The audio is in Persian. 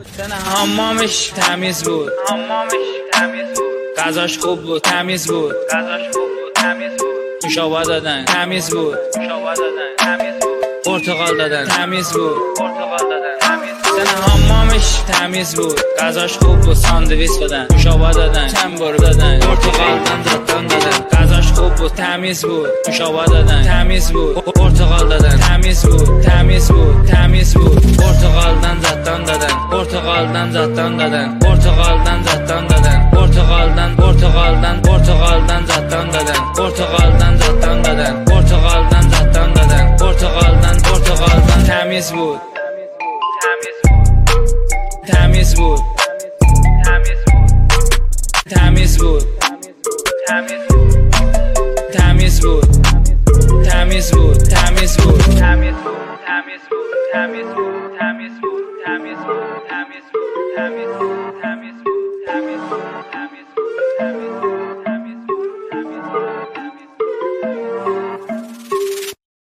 تن حمامش تمیز بود، غذاش خوب بود، تمیز بود، نوشابه دادن تمیز بود، پرتقال دادن تمیز بود، تن حمامش تمیز بود، غذاش خوب بود، ساندویچ دادن، نوشابه دادن، چنبر دادن، پرتقال دادن، غذاش خوب بود، تمیز بود، نوشابه دادن تمیز بود، پرتقال دادن تمیز بود، پرتقال دادن، پرتقال دادن، پرتقال دادن، تمیز بود، تمیز بود، تمیز بود، تمیز بود، تمیز بود، تمیز بود، تمیز بود.